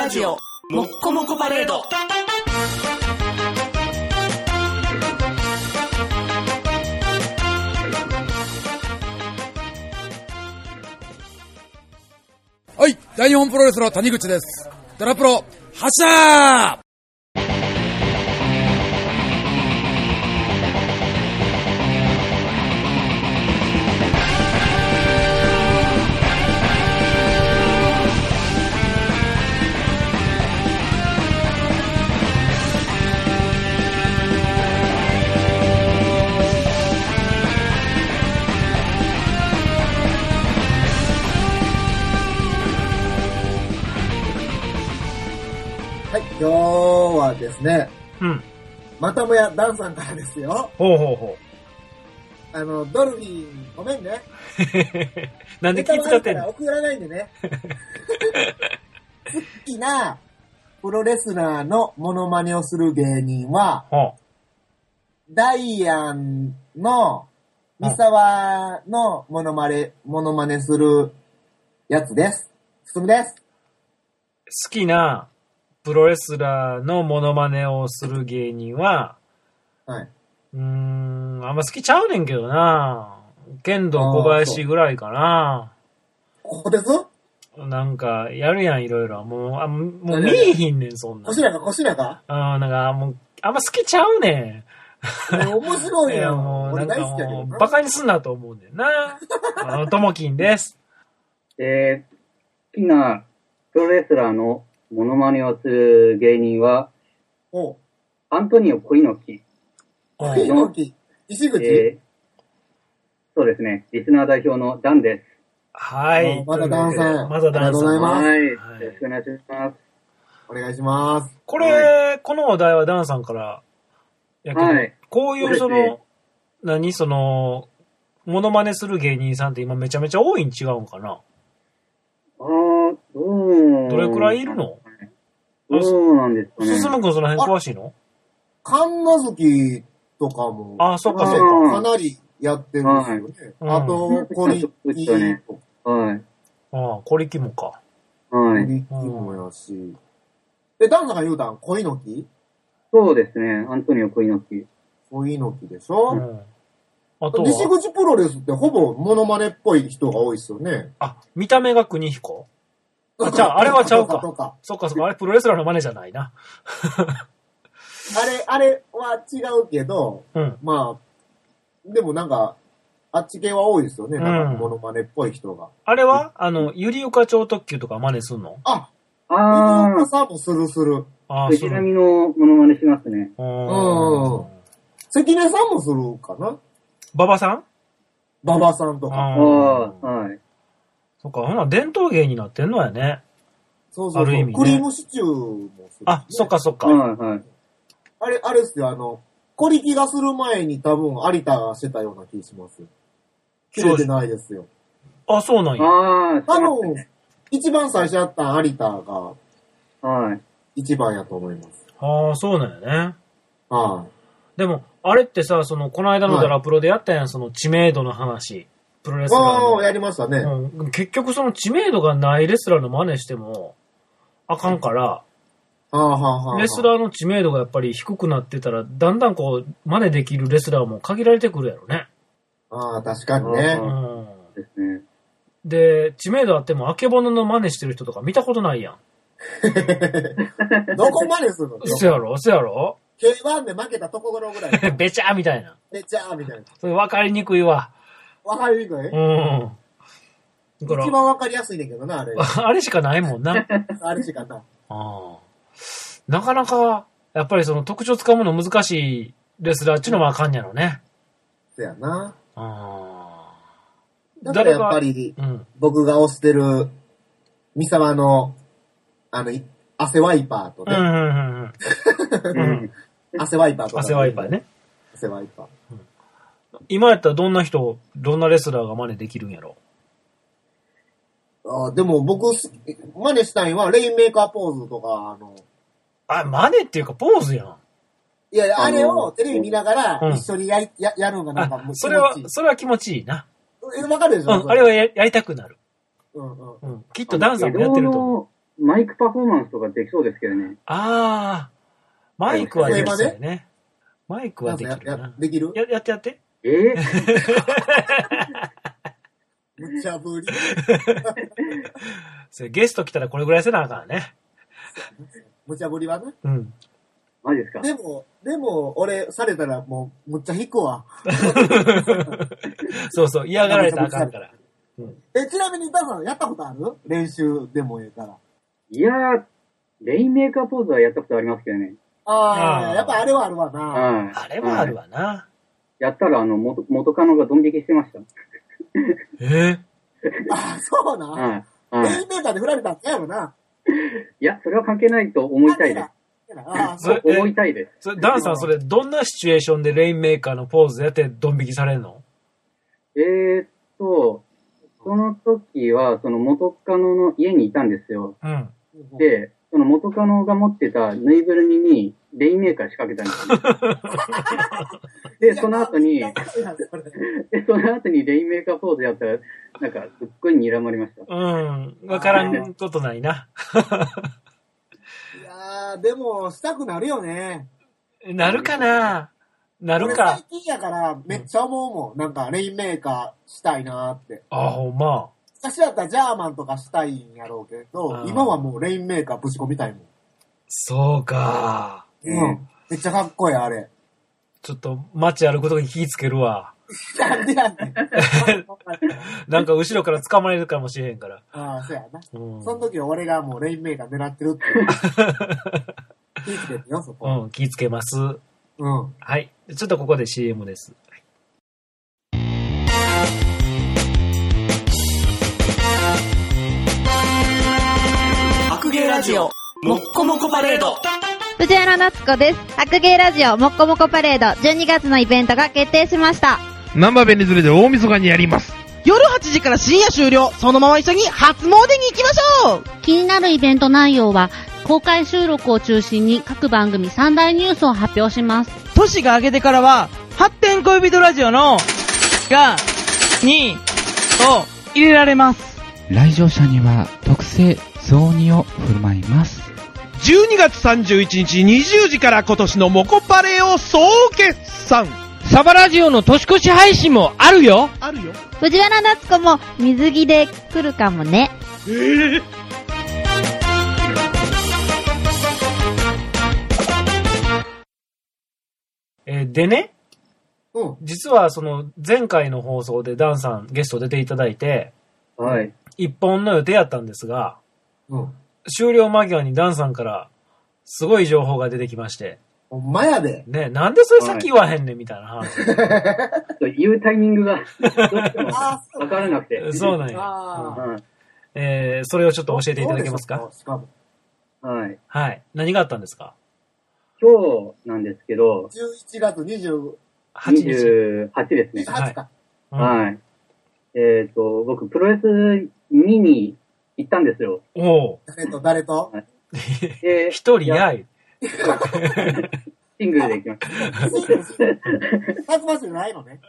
ラジオもっこもこパレード。 はい、大日本プロレスラー谷口です。ドラプロ発射。 今日はですね、またもやダンさんからですよ。 ほうほうほう。ドルフィン、ごめんね。 なんで気使ってんの？ 送らないんでね。好きなプロレスラーのモノマネをする芸人は、ダイアンの三沢のモノマネするやつです。進むです。 好きなプロレスラーのモノマネをする芸人は、 はい。 あんま好きちゃうねんけどな。剣道小林ぐらいかな。 ここですなんか、やるやん、いろいろ。もう見えひんねん、そんな。 こしらかなんか、もう、あんま好きちゃうねん。 面白いやん。 もう、 俺なんか大好きやけどな。 バカにすんなと思うねんな。ともきんです。 好きなプロレスラーのモノマネをする芸人は、アントニオ小猪木。 石口、 そうですね。リスナー代表のダンです。 はい。 まだダンさん。 まだダンさん。 はい。よろしくお願いします。 お願いします。 これ、このお題はダンさんからやけど、こういうモノマネする芸人さんって今めちゃめちゃ多いん違うんかな？どれくらいいるの？ そうなんですかね。 進むくんその辺詳しいの？ 神奈月とかも。 そっかそっか。 かなりやってるんですよね。あと、小力とか。 はい。 小力もか。 はい。 小力もやし。ダンさんが言うたん小猪木？ そうですね。アントニオ小猪木。 小猪木でしょ？ あと西口プロレスってほぼモノマネっぽい人が多いですよね。 見た目が国彦？じゃあ、あれはちゃうか。そっか、あれプロレスラーの真似じゃないな。 あれは違うけど、まあ、でもなんか、あっち系は多いですよね。なんかモノマネっぽい人が。 あれはゆりゆか超特急とか真似すんの？ ゆりゆかさんもする。 藤波のモノマネしますね。 関根さんもするかな？ 馬場さん？ 馬場さんとか。 はい。 そっか、ほな、伝統芸になってんのやね。 そう。 ある意味ね。 クリームシチューもする、ね。 そっか。 はい。 あれですよ、小力がする前に多分有田がしてたような気します。切れてないですよ。 そうなんや。 多分、一番最初やった有田が、一番やと思います。 そうなんやね。 でも、あれってさ、この間のドラプロでやったやん、その知名度の話。プロレスラーの。 やりましたね。 結局その知名度がないレスラーの真似しても、あかんから、レスラーの知名度がやっぱり低くなってたら、だんだんこう、真似できるレスラーも限られてくるやろね。 確かにね。 ですね。 で、知名度あっても、あけぼのの真似してる人とか見たことないやん。 どこ真似するの？ そやろ ?K1 で負けたところぐらい。 べちゃーみたいな。それ分かりにくいわ。 分かりにくい？一番分かりやすいねんけどな、あれ。 あれしかないもんな。 あれしかな。 なかなか、やっぱりその特徴つかむの難しいレスラーっていうのもあかんやろね。 そやな。だか誰がらやっぱり、僕が推してる、三沢の、汗ワイパーとね。汗ワイパーとか。 汗ワイパーね。 汗ワイパー。 今やったらどんなレスラーが真似できるんやろ？ でも僕、真似したいのは、レインメーカーポーズとか、 真似っていうかポーズやん。 いや、あれをテレビ見ながら、一緒にやるのがなんかもうそれは気持ちいいな。 わかるでしょ？ あれはやりたくなる。きっとダンサーもやってると思う。 マイクパフォーマンスとかできそうですけどね。 ああ、マイクはできそうね。マイクはできるな。 できる？ やって。 無茶ぶり。 それゲスト来たらこれぐらいせなあかんね。 無茶ぶりはね。 うん。 マジですか？ でも、俺、されたらもう、むっちゃ引くわ。 そう、嫌がられたらあかんから。 うん、ちなみに、ダンさん、やったことある？練習でもいいから。 いやー、レインメーカーポーズはやったことありますけどね。 ああ、やっぱあれはあるわな。 あれはあるわな。 やったら、元カノがドン引きしてました。 あ、そうな。レインメーカーで振られたんちゃうよな。 いや、それは関係ないと思いたいです。思いたいです。 ダンさん、それ、どんなシチュエーションでレインメーカーのポーズやってドン引きされるの？ その時は、その元カノの家にいたんですよ。 うん。 で、その元カノが持ってたぬいぐるみにレインメーカー仕掛けたんですよ。で、その後にレインメーカーポーズやったら、なんか、すっごい睨まれました。 わからんことないな。 いやー、でも、したくなるよね。 なるかな？なるか。 最近やからめっちゃ思うもん。なんかレインメーカーしたいなーって。 あ、ほんま。 昔だったらジャーマンとかしたいんやろうけど、今はもうレインメーカーぶち込みたいもん。 そうか。 めっちゃかっこいい、あれ。 ちょっと街歩くとき気ぃつけるわ。 なんでやねん。 なんか後ろから捕まれるかもしれへんから。 ああ、そうやな。その時は俺がもうレインメーカー狙ってるって。気ぃつけてよ、そこ。 気ぃつけます。 はい。 ちょっとここで CM です。 白芸ラジオ、もっこもこパレード。 藤原夏子です。白芸ラジオ、もっこもこパレード、12月のイベントが決定しました。 ナンバーベニズルで大晦日にやります。 夜8時から深夜終了。そのまま一緒に初詣に行きましょう。 気になるイベント内容は、公開収録を中心に各番組3大ニュースを発表します。 年が明けてからは、発展恋人ラジオの、が、に、を入れられます。 来場者には特製雑煮を振る舞います。 12月31日20時から今年のモコパレを総決算。 サバラジオの年越し配信もあるよ。 藤原夏子も水着で来るかもね。 でね、実はその前回の放送でダンさんゲスト出ていただいて、一本の予定やったんですが、終了間際にダンさんからすごい情報が出てきまして。 ほんまやで。 ね、なんでそれ先言わへんねんみたいな話。 言うタイミングがどうしても分からなくて。 そうなんや。それをちょっと教えていただけますか？ はい。 はい。何があったんですか？ 今日なんですけど、 11月28 日。28ですね。はい。僕、プロレス見に行ったんですよ。 誰と一人やい。 シングルで行きました。 初場所じゃないのね。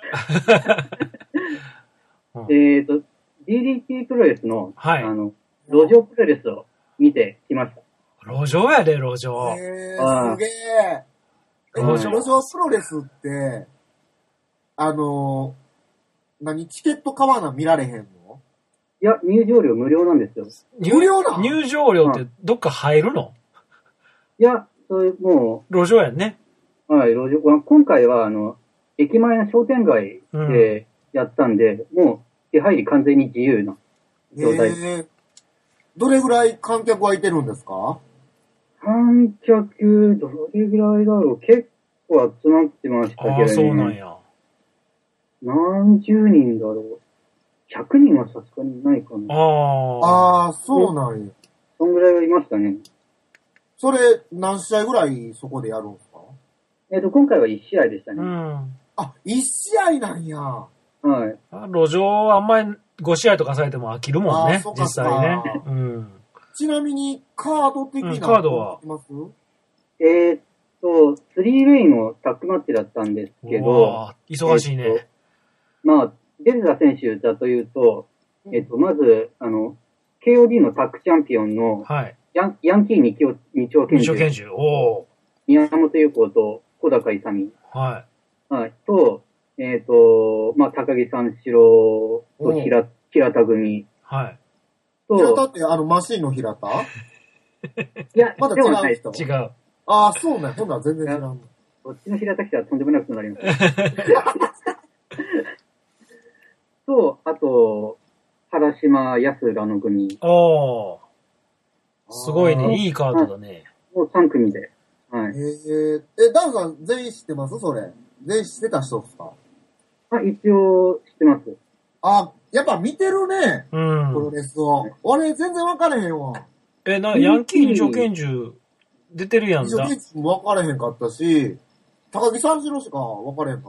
DDT プロレスの、路上プロレスを見てきました。 路上やで、路上。 すげえ。路上プロレスって、チケット買わな見られへんの？ いや、入場料無料なんですよ。 無料なの？ 入場料ってどっか入るの？ いや、それもう。路上やんね。 はい、路上。今回は、駅前の商店街でやったんで、もう、手入り完全に自由な状態。 どれぐらい観客はいてるんですか？ 観客、どれぐらいだろう。結構集まってましたけどね。 そうなんや。 何十人だろう。100人はさすがにないかな。 そうなんや。 そんぐらいはいましたね。 それ、何試合ぐらいそこでやるんですか？ 今回は1試合でしたね。 1試合なんや。 はい。 路上あんまり5試合とかされても飽きるもんね、実際ね。 ちなみに、カード的なカードは 3ウェイのタッグマッチだったんですけど。 忙しいね。 デルザ選手だというと、まず、 KOD のタッグチャンピオンの、 はい。 ヤンキー二丁拳銃。 お宮本優子と小高勇。 はい。 はい。と、まあ、高木三四郎と平田組。 はい。 平田ってマシンの平田いや、 まだ違う人。 違う。 ああ、そうね。ほんなら全然違う。 こっちの平田来たらとんでもなくなります。と、あと、原島安浦の組。 おー。すごいね。いいカードだね。 もう3組で。はい。 ダウさん全員知ってますそれ。全員知ってた人ですか？ 一応知ってます。 やっぱ見てるね。 うん。 プロレスを。俺全然分かれへんわ。 ヤンキー二丁拳銃出てるやんだ。 二丁拳銃も分かれへんかったし、高木三四郎しか分かれへんかった。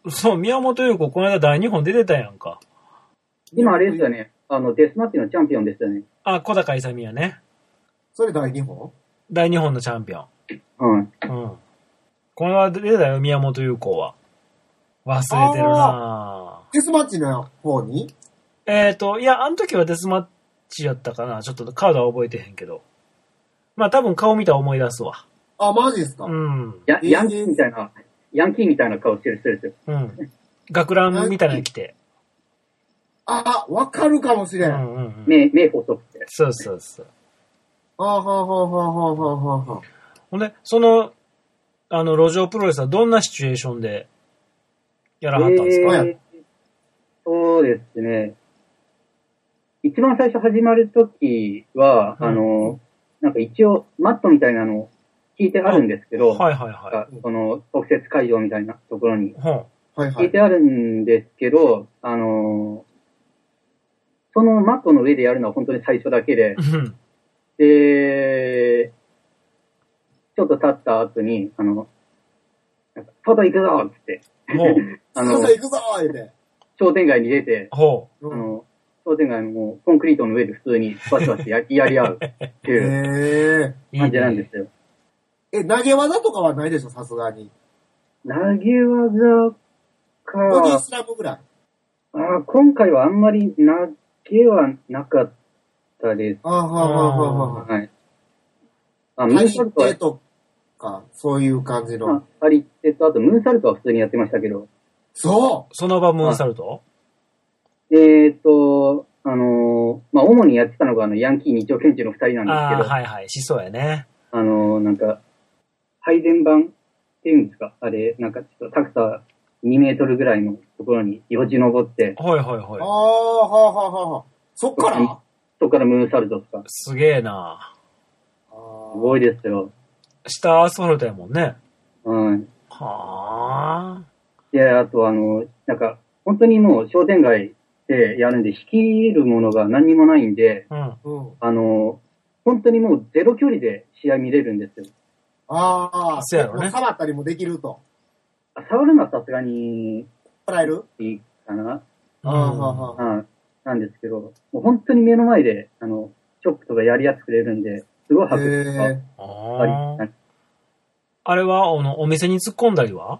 そう、宮本優子この間大日本出てたやんか。 今あれですよね。デスマッチのチャンピオンですよね。 小高勇やね。 それ大日本？ 大日本のチャンピオン。 はい。 うん。この間出てたよ、宮本優子は。忘れてるなぁ。 デスマッチの方に？ いや、あの時はデスマッチやったかな。ちょっとカードは覚えてへんけど。まあ多分顔見たら思い出すわ。 マジですか？ うん。 ヤンキーみたいな顔してる人ですよ。 うん。学ランみたいなの着て。 わかるかもしれん。 目細くて。 そうそうそう。 ほんで、路上プロレスはどんなシチュエーションでやらはったんですか？ そうですね。一番最初始まるときは、なんか一応マットみたいなの聞いてあるんですけど、 はいはいはい。 その特設会場みたいなところにはい聞いてあるんですけど、そのマットの上でやるのは本当に最初だけで、で、ちょっと経った後に、外行くぞっつって、 外行くぞーって。 商店街に出て、 商店街のコンクリートの上で普通にバシバシやり合うっていう感じなんですよ。 投げ技とかはないでしょ、さすがに。 投げ技か。 ボディスラムぐらい。 今回はあんまり投げはなかったです。はい。 ムーンサルトとか、そういう感じの。 あとムーンサルトは普通にやってましたけど。 そうその場ムーンサルト？ まあ、主にやってたのがヤンキー二丁拳銃の二人なんですけど。 はいはい、しそうやね。 なんか、配電盤っていうんですか？あれ、なんかちょっと高さ2メートルぐらいのところによじ登って。 はいはいはい。 そっからムーンサルトとか。 すげえな。 すごいですよ。 下アスファルトやもんね。 はい。 はぁ。 で、あとなんか、本当にもう商店街でやるんで、率いるものが何にもないんで、本当にもうゼロ距離で試合見れるんですよ。 そうやろね。 触ったりもできると。 触るのはさすがに、 捉える？ いいかな。なんですけど、もう本当に目の前で、チョップとかやり合ってくれるんで、すごい迫力があり。 あれは、お店に突っ込んだりは？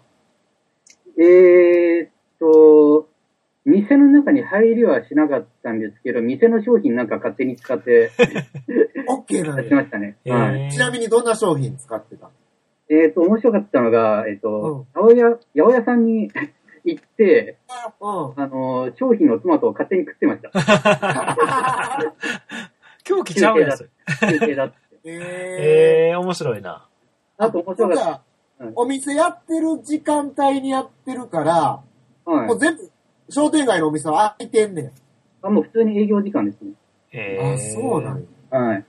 店の中に入りはしなかったんですけど、店の商品なんか勝手に使って、 OK なんやってましたね。 ちなみにどんな商品使ってた？ 面白かったのが、八百屋さんに行って、商品のトマトを勝手に食ってました。 狂気ちゃうやつ。 休憩だって。 面白いな。 あと面白かった。 お店やってる時間帯にやってるから、もう全部、商店街のお店は開いてんねん。 もう普通に営業時間ですね。そうなんや。 はい。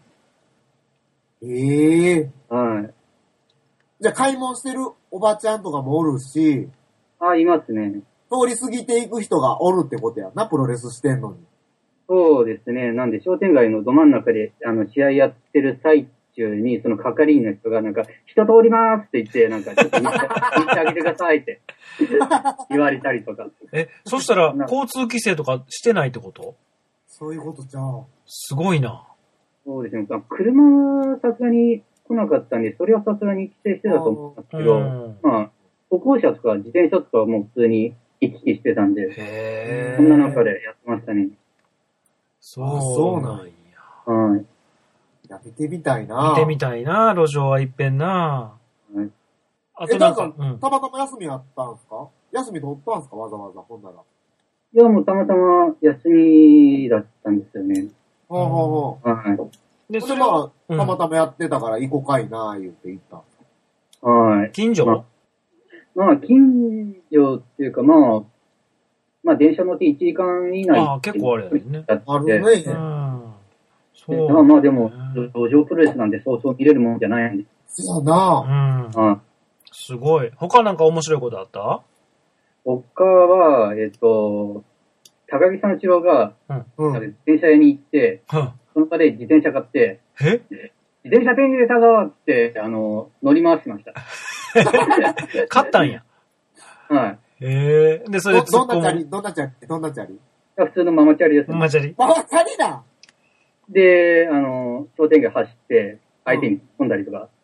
はい。じゃあ買い物してるおばちゃんとかもおるし、 いますね。 通り過ぎていく人がおるってことやな、プロレスしてんのに。 そうですね。なんで商店街のど真ん中で、試合やってる最中に、その係員の人がなんか、人通りまーすって言って、なんか、ちょっと見てあげてくださいって言われたりとか。 そしたら、交通規制とかしてないってこと？ そういうことじゃん。 すごいな。 そうですね。車さすがに来なかったんで、それはさすがに規制してたと思うんですけど、まあ、歩行者とか自転車とかはもう普通に行き来してたんで、そんな中でやってましたね。 そうなんや。 はい。 いや、見てみたいな。 見てみたいな、路上はいっぺんな。 はい。 あとなんか、 たまたま休みあったんすか？休み取ったんすか？わざわざ、ほんなら。 いや、もうたまたま休みだったんですよね。 ほうほうほう。 はい。 で、まあ、たまたまやってたから行こうかいな、言って行った。 はい。 近所？ まあ、近所っていうか、まあ、電車乗って1時間以内。 ああ、結構あれやね。 あるね。 そう。まあでも、路上プロレスなんでそうそう見れるもんじゃないんで。 そうだな。 うん。すごい。他なんか面白いことあった？ 他は、高木さんちろが、自転車屋に行って、その場で自転車買って、自転車手に入れたぞって、乗り回しました。 買ったんや。 はい。 で、それでどんなチャリ普通のママチャリです。 ママチャリだで、商店街走って、相手に突っ込んだりとか。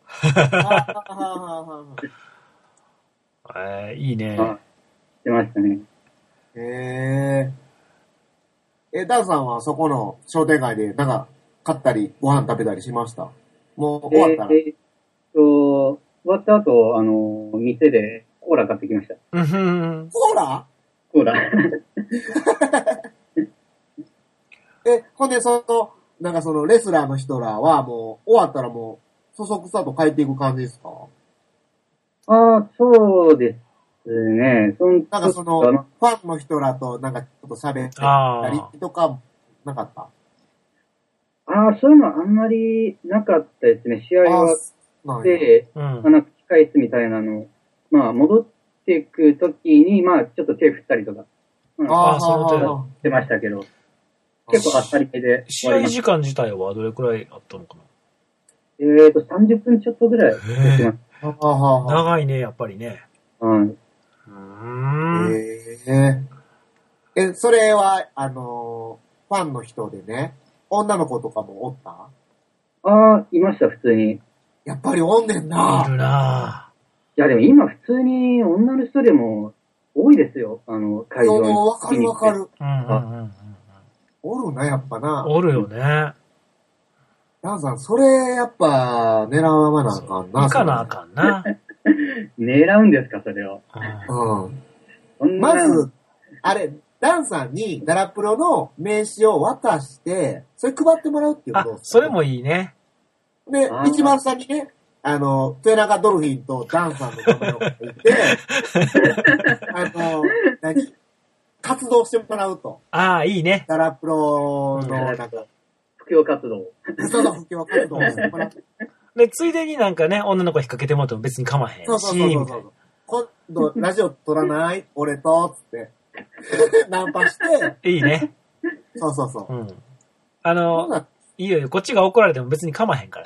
いいね。 出ましたね。 ダンさんはそこの商店街でなんか買ったりご飯食べたりしました？もう終わったら。 終わった後、店でコーラ買ってきました。 コーラ？ コーラ。 ほんでなんかそのレスラーの人らはもう終わったらもうそそくさと帰っていく感じですか？ ああ、そうですね。 なんかファンの人らとなんかちょっと喋ったりとかなかった？ ああ、そういうのはあんまりなかったですね。試合終わって、なんか控室みたいなの、まあ戻っていくときに、まあちょっと手振ったりとか、その手してましたけど、結構あっさりめで。 試合時間自体はどれくらいあったのかな ？30分ちょっとぐらい。 長いね、やっぱりね。 はい。 それは、ファンの人でね、女の子とかもおった？ ああ、いました、普通に。 やっぱりおんねんな。 いるな。 いや、でも今普通に女の人でも多いですよ、会場に。 わかる。おるな、やっぱな。 おるよね。 ダンさん、それ、やっぱ、狙わなあかんな。 行かなあかんな。 狙うんですか、それを。 まず、あれ、ダンさんにダラプロの名刺を渡して、それ配ってもらうっていうことですか？ それもいいね。 で、一番下にね、豊中ドルフィンとダンさんの名前を書いて、活動してもらうと。 いいね。 ダラプロの、なんか、 布教活動。 そう、布教活動をしてもらって。 で、ついでになんかね、女の子引っ掛けてもらっても別に構へんし。 そう。今度、ラジオ撮らない俺と、つって。ナンパして。 いいね。 そう。 いいよ、こっちが怒られても別に構へんから。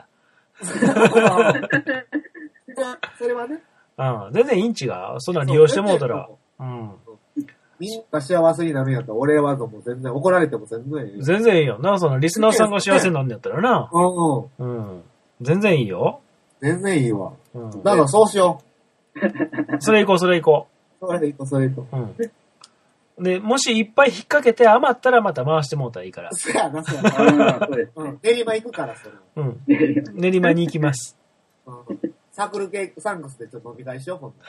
それはね。 全然いいん違う。そんな利用してもうたら。 みんな幸せになるんやったら、俺はもう全然、怒られても全然いい。 全然いいよな、そのリスナーさんが幸せになるんやったらな。全然いいよ。 全然いいわ。だからそうしよう。それ行こう。 それで行こう。で、もしいっぱい引っ掛けて余ったらまた回してもうたらいいから。 そうやな。練馬行くから、それ。 練馬に行きます。 サークル系サンクスでちょっと飲み会しよう、今度。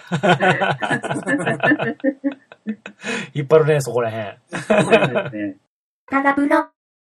引っ張るね、そこらへん。 タダプロ。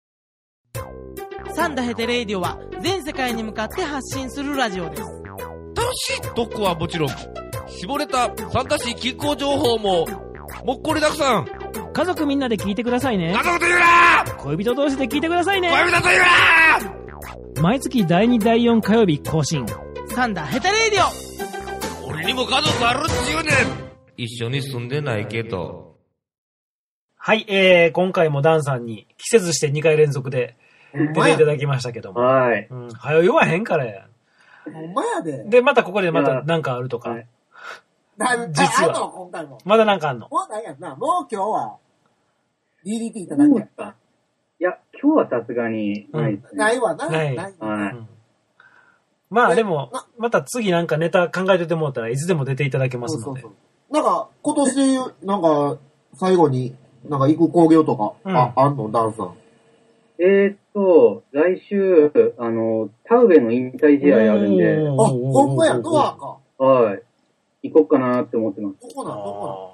サンダヘテレイディオは全世界に向かって発信するラジオです。 楽しい特攻はもちろん、絞れた参加し気候情報ももっこりたくさん。 家族みんなで聞いてくださいね。 家族と言うな。 恋人同士で聞いてくださいね。 恋人と言うな。毎月第2第4火曜日更新。 サンダヘテレイディオ。俺にも家族あるっちゅうねん。一緒に住んでないけど。 はい、今回もダンさんに季節して2回連続で出ていただきましたけども。 はい。 はよ言わへんからや。 ほんまやで。 で、またここでまたなんかあるとか。実は。 今回も。 まだなんかあんの？ もうないやんな。もう今日は DDT いただけやった。 いや、今日はさすがにないですね。 ないわな。 ない。 はい。 まあでも、また次なんかネタ考えててもらったらいつでも出ていただけますので。 なんか、今年、なんか、最後に、なんか行く工業とか、あんのダンさん。 と、来週、田植えの引退試合あるんで。 あ、ほんまや、ドアか。 はい。行こうかなって思ってます。 どこな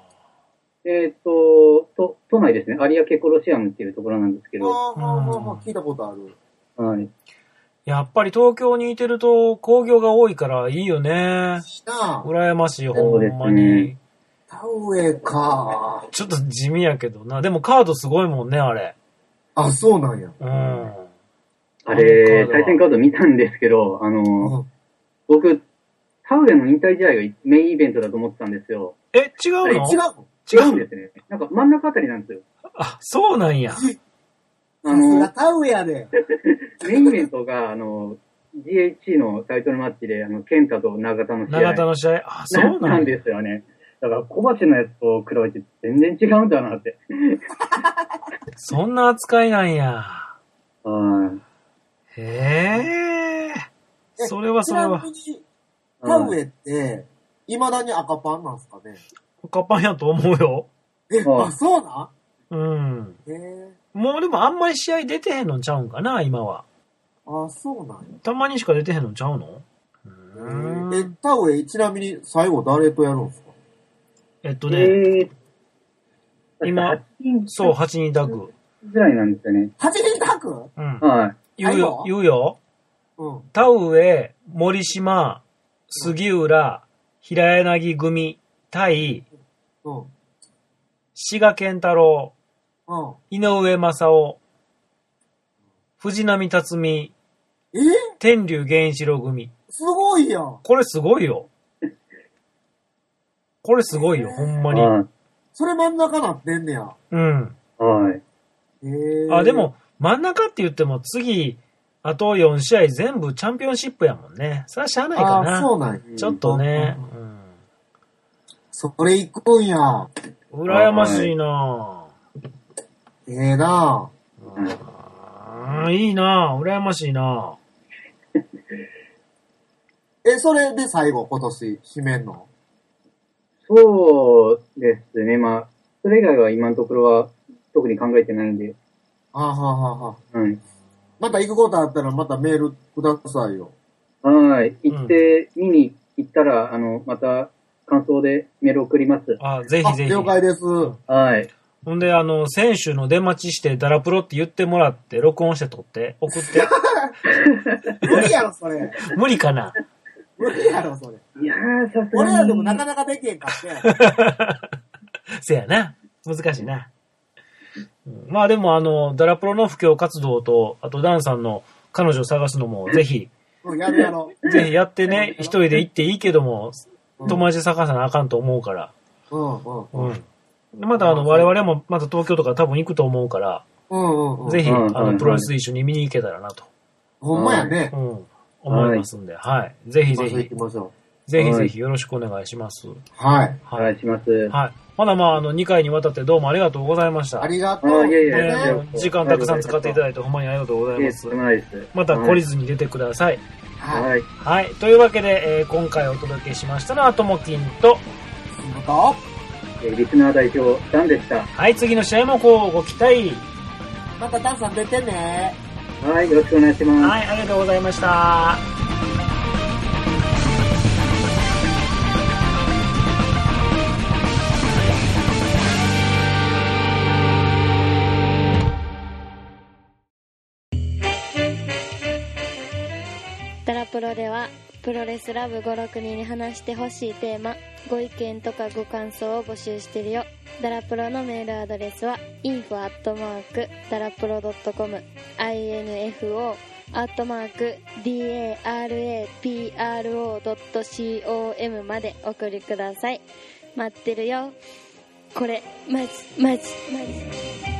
都内ですね。有明コロシアムっていうところなんですけど。 聞いたことある。 はい。 やっぱり東京にいてると工業が多いからいいよね。羨ましい、ほんまに。 田植えか。 ちょっと地味やけどな。でもカードすごいもんね、あれ。 あ、そうなんや。 あれ、対戦カード見たんですけど、僕、田植えの引退試合がメインイベントだと思ってたんですよ。 え、違うの？ 違うんですね。なんか真ん中あたりなんですよ。 あ、そうなんや。 田植えやで。 メインイベントが、GHC のタイトルマッチで、ケンタと永田の試合。 永田の試合。あ、そうなんですよね。だから、小橋のやつと比べて全然違うんだなって。 そんな扱いなんや。 はい。 へえ。それは。 田植えって、未だに赤パンなんすかね？ 赤パンやと思うよ。 あ、そうなん？ うん。もうでもあんまり試合出てへんのちゃうんかな、今は。 あ、そうなんや。 たまにしか出てへんのちゃうの？ 田植え、ちなみに最後誰とやるんですか？ 今、そう、8人タッグ。 ぐらいなんですよね。 8人タッグ？ うん。はい。 言うよ。田植え、森島、杉浦、平柳組、対、志賀健太郎、井上正雄、藤波辰巳、天竜源一郎組。 すごいやん。 これすごいよ。これすごいよ、ほんまに。 それ真ん中なってんねや。 うん。 はい。 あ、でも、真ん中って言っても次、あと4試合全部チャンピオンシップやもんね。それはしゃあないかな。 あ、そうなんや。 ちょっとね。 それ行くんや。 羨ましいなぁ。 ええなぁ。いいなぁ。羨ましいなぁ。それで最後、今年、締めんの？ そうですね。まあ、それ以外は今のところは特に考えてないんで。 はい。また行くことあったらまたメールくださいよ。 はい。行って見に行ったら、また感想でメール送ります。 あ、ぜひぜひ。 了解です。 はい。 ほんで、選手の出待ちしてダラプロって言ってもらって、録音して撮って、送って。 無理やろ、それ。 無理かな。 無理やろ、それ。 いやー、さすがに。 俺らでもなかなかできへんかって。 せやな。難しいな。まあでもダラプロの布教活動と、あとダンさんの彼女を探すのもぜひ、 やろう。 ぜひやってね、一人で行っていいけども、友達探さなあかんと思うから。また我々もまた東京とか多分行くと思うから、ぜひ、プロレス一緒に見に行けたらなと。 ほんまやね。 思いますんで、はい。ぜひぜひ。ぜひぜひよろしくお願いします。 はい。 お願いします。 はい。まだ2回にわたってどうもありがとうございました。 ありがとう。 いや時間たくさん使っていただいてほんまにありがとうございます。また懲りずに出てください。 はい。 はい。というわけで、今回お届けしましたのはともきんと、 リスナー代表、ダンでした。 はい。次の試合もご期待。 またダンさん出てね。 はい。よろしくお願いします。 はい。ありがとうございました。 ダラプロではプロレスラブ5、6人に話してほしいテーマ、ご意見とかご感想を募集してるよ。ダラプロのメールアドレスは info@darapro.com info@darapro.com まで送りください。待ってるよ。これマジ